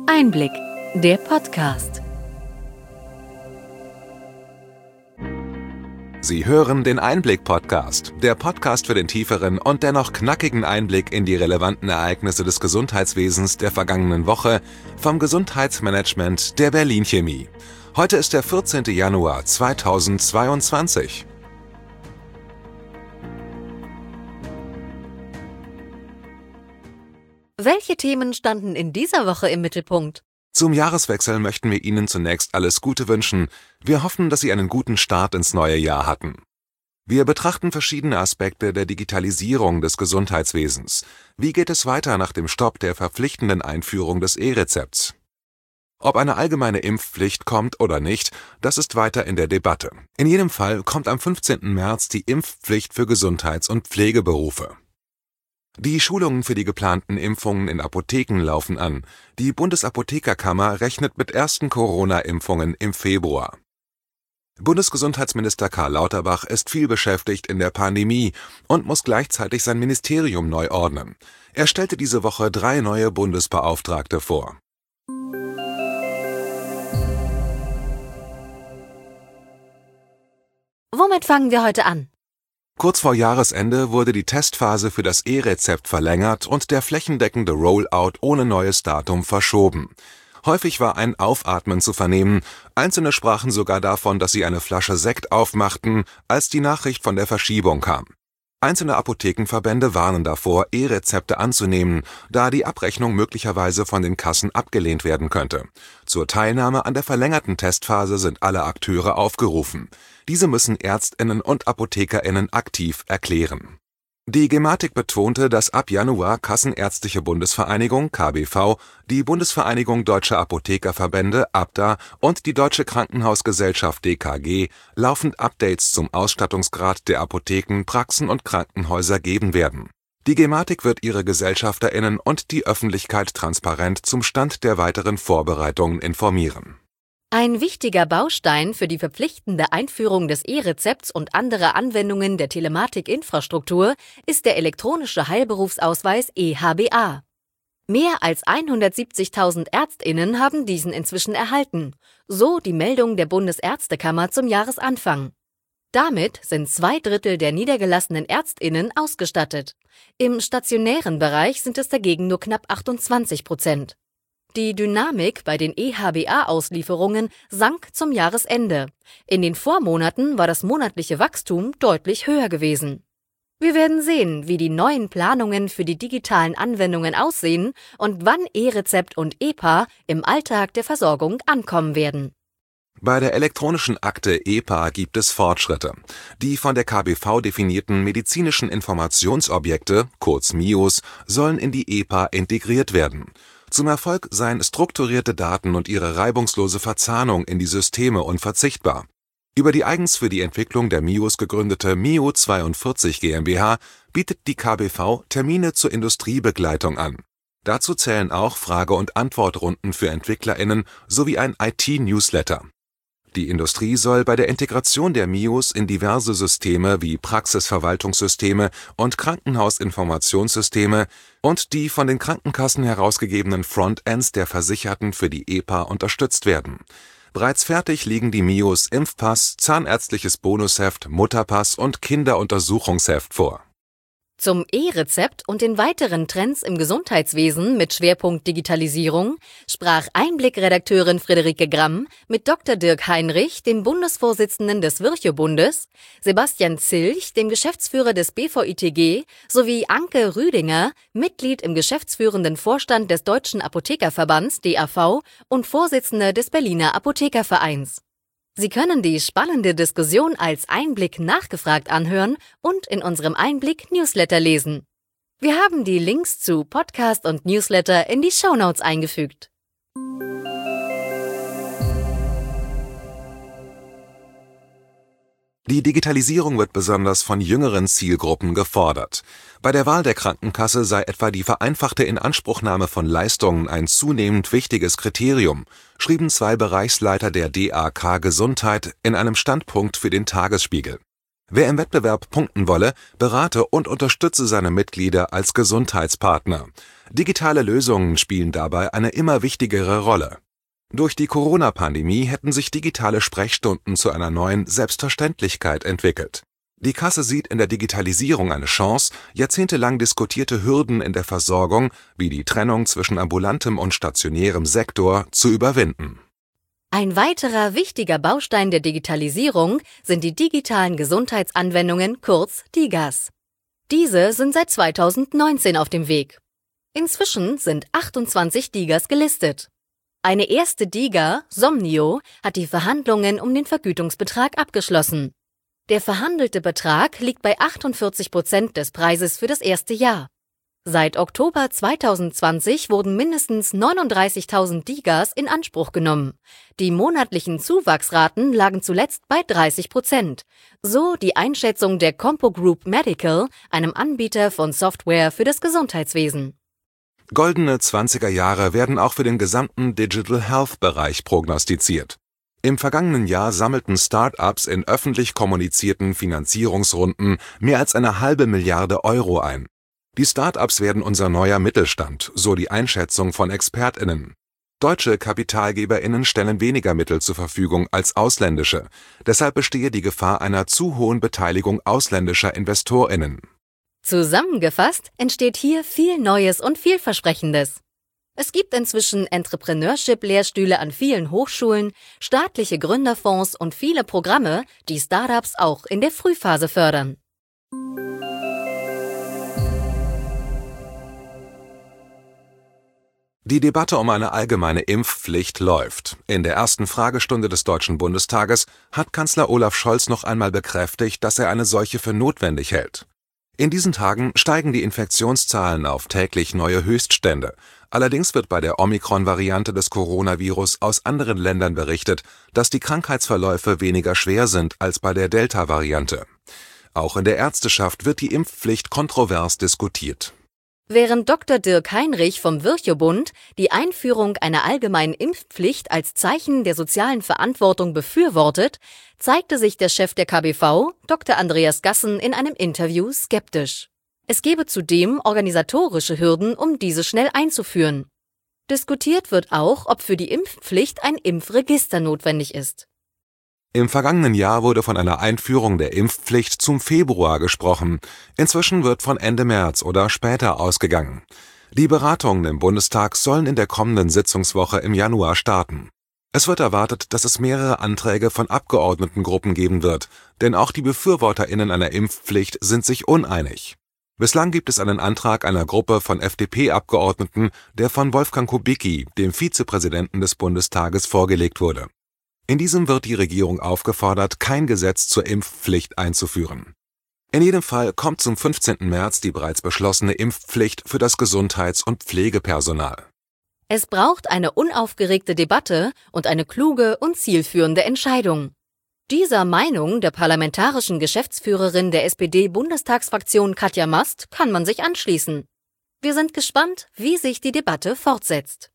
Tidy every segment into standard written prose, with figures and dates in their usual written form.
Einblick, der Podcast. Sie hören den Einblick-Podcast, der Podcast für den tieferen und dennoch knackigen Einblick in die relevanten Ereignisse des Gesundheitswesens der vergangenen Woche vom Gesundheitsmanagement der Berlin Chemie. Heute ist der 14. Januar 2022. Welche Themen standen in dieser Woche im Mittelpunkt? Zum Jahreswechsel möchten wir Ihnen zunächst alles Gute wünschen. Wir hoffen, dass Sie einen guten Start ins neue Jahr hatten. Wir betrachten verschiedene Aspekte der Digitalisierung des Gesundheitswesens. Wie geht es weiter nach dem Stopp der verpflichtenden Einführung des E-Rezepts? Ob eine allgemeine Impfpflicht kommt oder nicht, das ist weiter in der Debatte. In jedem Fall kommt am 15. März die Impfpflicht für Gesundheits- und Pflegeberufe. Die Schulungen für die geplanten Impfungen in Apotheken laufen an. Die Bundesapothekerkammer rechnet mit ersten Corona-Impfungen im Februar. Bundesgesundheitsminister Karl Lauterbach ist viel beschäftigt in der Pandemie und muss gleichzeitig sein Ministerium neu ordnen. Er stellte diese Woche 3 neue Bundesbeauftragte vor. Womit fangen wir heute an? Kurz vor Jahresende wurde die Testphase für das E-Rezept verlängert und der flächendeckende Rollout ohne neues Datum verschoben. Häufig war ein Aufatmen zu vernehmen, einzelne sprachen sogar davon, dass sie eine Flasche Sekt aufmachten, als die Nachricht von der Verschiebung kam. Einzelne Apothekenverbände warnen davor, E-Rezepte anzunehmen, da die Abrechnung möglicherweise von den Kassen abgelehnt werden könnte. Zur Teilnahme an der verlängerten Testphase sind alle Akteure aufgerufen. Diese müssen ÄrztInnen und ApothekerInnen aktiv erklären. Die Gematik betonte, dass ab Januar Kassenärztliche Bundesvereinigung (KBV), die Bundesvereinigung Deutscher Apothekerverbände (ABDA) und die Deutsche Krankenhausgesellschaft (DKG) laufend Updates zum Ausstattungsgrad der Apotheken, Praxen und Krankenhäuser geben werden. Die Gematik wird ihre GesellschafterInnen und die Öffentlichkeit transparent zum Stand der weiteren Vorbereitungen informieren. Ein wichtiger Baustein für die verpflichtende Einführung des E-Rezepts und anderer Anwendungen der Telematikinfrastruktur ist der elektronische Heilberufsausweis EHBA. Mehr als 170.000 ÄrztInnen haben diesen inzwischen erhalten, so die Meldung der Bundesärztekammer zum Jahresanfang. Damit sind 2/3 der niedergelassenen ÄrztInnen ausgestattet. Im stationären Bereich sind es dagegen nur knapp 28%. Die Dynamik bei den EHBA-Auslieferungen sank zum Jahresende. In den Vormonaten war das monatliche Wachstum deutlich höher gewesen. Wir werden sehen, wie die neuen Planungen für die digitalen Anwendungen aussehen und wann E-Rezept und EPA im Alltag der Versorgung ankommen werden. Bei der elektronischen Akte EPA gibt es Fortschritte. Die von der KBV definierten medizinischen Informationsobjekte, kurz MIOs, sollen in die EPA integriert werden. Zum Erfolg seien strukturierte Daten und ihre reibungslose Verzahnung in die Systeme unverzichtbar. Über die eigens für die Entwicklung der MIOs gegründete MIO 42 GmbH bietet die KBV Termine zur Industriebegleitung an. Dazu zählen auch Frage- und Antwortrunden für EntwicklerInnen sowie ein IT-Newsletter. Die Industrie soll bei der Integration der MIOs in diverse Systeme wie Praxisverwaltungssysteme und Krankenhausinformationssysteme und die von den Krankenkassen herausgegebenen Frontends der Versicherten für die EPA unterstützt werden. Bereits fertig liegen die MIOs Impfpass, Zahnärztliches Bonusheft, Mutterpass und Kinderuntersuchungsheft vor. Zum E-Rezept und den weiteren Trends im Gesundheitswesen mit Schwerpunkt Digitalisierung sprach Einblick-Redakteurin Friederike Gramm mit Dr. Dirk Heinrich, dem Bundesvorsitzenden des Virchow-Bundes, Sebastian Zilch, dem Geschäftsführer des BVITG, sowie Anke Rüdinger, Mitglied im geschäftsführenden Vorstand des Deutschen Apothekerverbands (DAV) und Vorsitzende des Berliner Apothekervereins. Sie können die spannende Diskussion als Einblick nachgefragt anhören und in unserem Einblick-Newsletter lesen. Wir haben die Links zu Podcast und Newsletter in die Shownotes eingefügt. Die Digitalisierung wird besonders von jüngeren Zielgruppen gefordert. Bei der Wahl der Krankenkasse sei etwa die vereinfachte Inanspruchnahme von Leistungen ein zunehmend wichtiges Kriterium, schrieben 2 Bereichsleiter der DAK Gesundheit in einem Standpunkt für den Tagesspiegel. Wer im Wettbewerb punkten wolle, berate und unterstütze seine Mitglieder als Gesundheitspartner. Digitale Lösungen spielen dabei eine immer wichtigere Rolle. Durch die Corona-Pandemie hätten sich digitale Sprechstunden zu einer neuen Selbstverständlichkeit entwickelt. Die Kasse sieht in der Digitalisierung eine Chance, jahrzehntelang diskutierte Hürden in der Versorgung, wie die Trennung zwischen ambulantem und stationärem Sektor, zu überwinden. Ein weiterer wichtiger Baustein der Digitalisierung sind die digitalen Gesundheitsanwendungen, kurz DiGAs. Diese sind seit 2019 auf dem Weg. Inzwischen sind 28 DiGAs gelistet. Eine erste DiGA, Somnio, hat die Verhandlungen um den Vergütungsbetrag abgeschlossen. Der verhandelte Betrag liegt bei 48% des Preises für das erste Jahr. Seit Oktober 2020 wurden mindestens 39.000 DiGAs in Anspruch genommen. Die monatlichen Zuwachsraten lagen zuletzt bei 30%. So die Einschätzung der CompuGroup Medical, einem Anbieter von Software für das Gesundheitswesen. Goldene 20er Jahre werden auch für den gesamten Digital Health-Bereich prognostiziert. Im vergangenen Jahr sammelten Start-ups in öffentlich kommunizierten Finanzierungsrunden mehr als 1,5 Milliarde Euro ein. Die Start-ups werden unser neuer Mittelstand, so die Einschätzung von ExpertInnen. Deutsche KapitalgeberInnen stellen weniger Mittel zur Verfügung als ausländische. Deshalb bestehe die Gefahr einer zu hohen Beteiligung ausländischer InvestorInnen. Zusammengefasst entsteht hier viel Neues und Vielversprechendes. Es gibt inzwischen Entrepreneurship-Lehrstühle an vielen Hochschulen, staatliche Gründerfonds und viele Programme, die Startups auch in der Frühphase fördern. Die Debatte um eine allgemeine Impfpflicht läuft. In der ersten Fragestunde des Deutschen Bundestages hat Kanzler Olaf Scholz noch einmal bekräftigt, dass er eine solche für notwendig hält. In diesen Tagen steigen die Infektionszahlen auf täglich neue Höchststände. Allerdings wird bei der Omikron-Variante des Coronavirus aus anderen Ländern berichtet, dass die Krankheitsverläufe weniger schwer sind als bei der Delta-Variante. Auch in der Ärzteschaft wird die Impfpflicht kontrovers diskutiert. Während Dr. Dirk Heinrich vom Virchow-Bund die Einführung einer allgemeinen Impfpflicht als Zeichen der sozialen Verantwortung befürwortet, zeigte sich der Chef der KBV, Dr. Andreas Gassen, in einem Interview skeptisch. Es gebe zudem organisatorische Hürden, um diese schnell einzuführen. Diskutiert wird auch, ob für die Impfpflicht ein Impfregister notwendig ist. Im vergangenen Jahr wurde von einer Einführung der Impfpflicht zum Februar gesprochen. Inzwischen wird von Ende März oder später ausgegangen. Die Beratungen im Bundestag sollen in der kommenden Sitzungswoche im Januar starten. Es wird erwartet, dass es mehrere Anträge von Abgeordnetengruppen geben wird, denn auch die BefürworterInnen einer Impfpflicht sind sich uneinig. Bislang gibt es einen Antrag einer Gruppe von FDP-Abgeordneten, der von Wolfgang Kubicki, dem Vizepräsidenten des Bundestages, vorgelegt wurde. In diesem wird die Regierung aufgefordert, kein Gesetz zur Impfpflicht einzuführen. In jedem Fall kommt zum 15. März die bereits beschlossene Impfpflicht für das Gesundheits- und Pflegepersonal. Es braucht eine unaufgeregte Debatte und eine kluge und zielführende Entscheidung. Dieser Meinung der parlamentarischen Geschäftsführerin der SPD-Bundestagsfraktion Katja Mast kann man sich anschließen. Wir sind gespannt, wie sich die Debatte fortsetzt.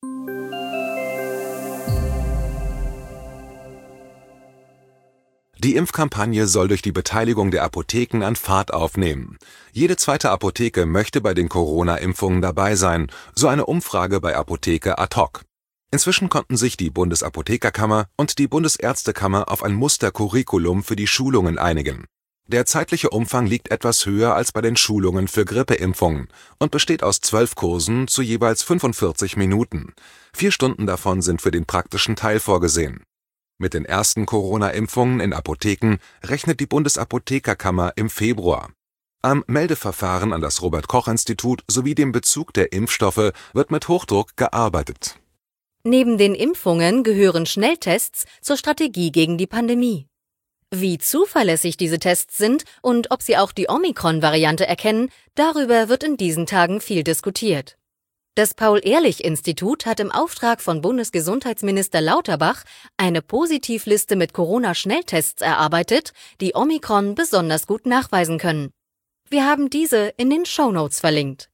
Die Impfkampagne soll durch die Beteiligung der Apotheken an Fahrt aufnehmen. Jede zweite Apotheke möchte bei den Corona-Impfungen dabei sein, so eine Umfrage bei Apotheke ad hoc. Inzwischen konnten sich die Bundesapothekerkammer und die Bundesärztekammer auf ein Mustercurriculum für die Schulungen einigen. Der zeitliche Umfang liegt etwas höher als bei den Schulungen für Grippeimpfungen und besteht aus 12 Kursen zu jeweils 45 Minuten. 4 Stunden davon sind für den praktischen Teil vorgesehen. Mit den ersten Corona-Impfungen in Apotheken rechnet die Bundesapothekerkammer im Februar. Am Meldeverfahren an das Robert-Koch-Institut sowie dem Bezug der Impfstoffe wird mit Hochdruck gearbeitet. Neben den Impfungen gehören Schnelltests zur Strategie gegen die Pandemie. Wie zuverlässig diese Tests sind und ob sie auch die Omikron-Variante erkennen, darüber wird in diesen Tagen viel diskutiert. Das Paul-Ehrlich-Institut hat im Auftrag von Bundesgesundheitsminister Lauterbach eine Positivliste mit Corona-Schnelltests erarbeitet, die Omikron besonders gut nachweisen können. Wir haben diese in den Shownotes verlinkt.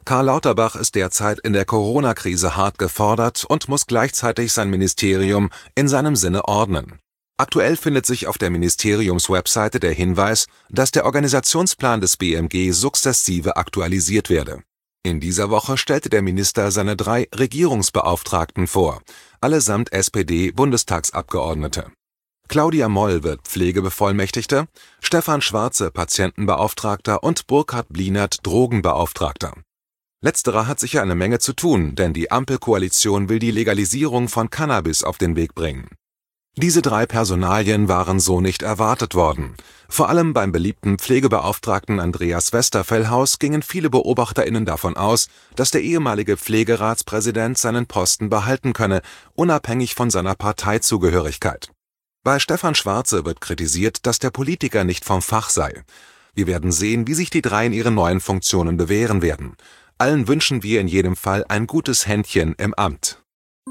Karl Lauterbach ist derzeit in der Corona-Krise hart gefordert und muss gleichzeitig sein Ministerium in seinem Sinne ordnen. Aktuell findet sich auf der Ministeriumswebseite der Hinweis, dass der Organisationsplan des BMG sukzessive aktualisiert werde. In dieser Woche stellte der Minister seine 3 Regierungsbeauftragten vor, allesamt SPD-Bundestagsabgeordnete. Claudia Moll wird Pflegebevollmächtigte, Stefan Schwarze Patientenbeauftragter und Burkhard Blinert Drogenbeauftragter. Letzterer hat sicher eine Menge zu tun, denn die Ampelkoalition will die Legalisierung von Cannabis auf den Weg bringen. Diese 3 Personalien waren so nicht erwartet worden. Vor allem beim beliebten Pflegebeauftragten Andreas Westerfellhaus gingen viele BeobachterInnen davon aus, dass der ehemalige Pflegeratspräsident seinen Posten behalten könne, unabhängig von seiner Parteizugehörigkeit. Bei Stefan Schwarze wird kritisiert, dass der Politiker nicht vom Fach sei. Wir werden sehen, wie sich die 3 in ihren neuen Funktionen bewähren werden. Allen wünschen wir in jedem Fall ein gutes Händchen im Amt.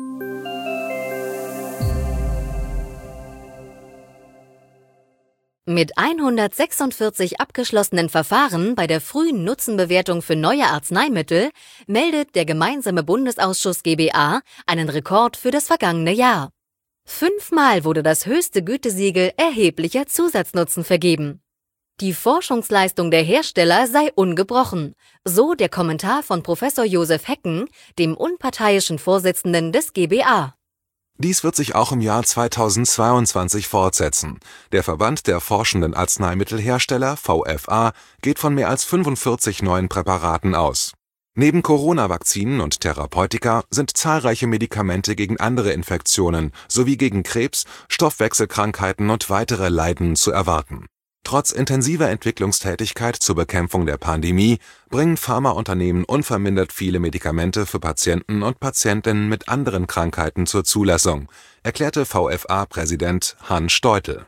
Mit 146 abgeschlossenen Verfahren bei der frühen Nutzenbewertung für neue Arzneimittel meldet der gemeinsame Bundesausschuss GBA einen Rekord für das vergangene Jahr. 5-mal wurde das höchste Gütesiegel erheblicher Zusatznutzen vergeben. Die Forschungsleistung der Hersteller sei ungebrochen, so der Kommentar von Professor Josef Hecken, dem unparteiischen Vorsitzenden des GBA. Dies wird sich auch im Jahr 2022 fortsetzen. Der Verband der forschenden Arzneimittelhersteller, VFA, geht von mehr als 45 neuen Präparaten aus. Neben Corona-Vakzinen und Therapeutika sind zahlreiche Medikamente gegen andere Infektionen sowie gegen Krebs, Stoffwechselkrankheiten und weitere Leiden zu erwarten. Trotz intensiver Entwicklungstätigkeit zur Bekämpfung der Pandemie bringen Pharmaunternehmen unvermindert viele Medikamente für Patienten und Patientinnen mit anderen Krankheiten zur Zulassung, erklärte VFA-Präsident Hans Steutel.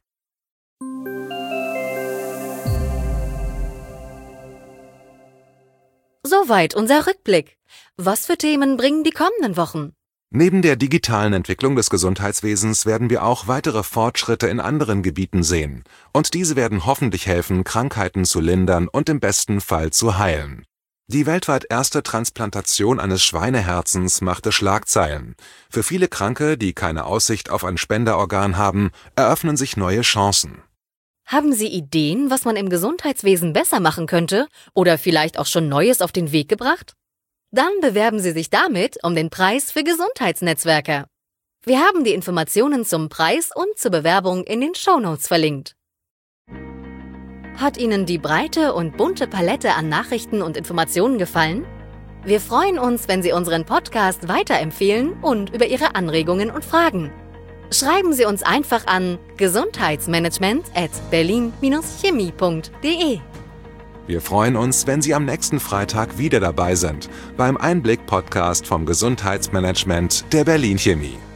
Soweit unser Rückblick. Was für Themen bringen die kommenden Wochen? Neben der digitalen Entwicklung des Gesundheitswesens werden wir auch weitere Fortschritte in anderen Gebieten sehen. Und diese werden hoffentlich helfen, Krankheiten zu lindern und im besten Fall zu heilen. Die weltweit erste Transplantation eines Schweineherzens machte Schlagzeilen. Für viele Kranke, die keine Aussicht auf ein Spenderorgan haben, eröffnen sich neue Chancen. Haben Sie Ideen, was man im Gesundheitswesen besser machen könnte oder vielleicht auch schon Neues auf den Weg gebracht? Dann bewerben Sie sich damit um den Preis für Gesundheitsnetzwerker. Wir haben die Informationen zum Preis und zur Bewerbung in den Shownotes verlinkt. Hat Ihnen die breite und bunte Palette an Nachrichten und Informationen gefallen? Wir freuen uns, wenn Sie unseren Podcast weiterempfehlen und über Ihre Anregungen und Fragen. Schreiben Sie uns einfach an gesundheitsmanagement@berlin-chemie.de. Wir freuen uns, wenn Sie am nächsten Freitag wieder dabei sind beim Einblick-Podcast vom Gesundheitsmanagement der Berlin Chemie.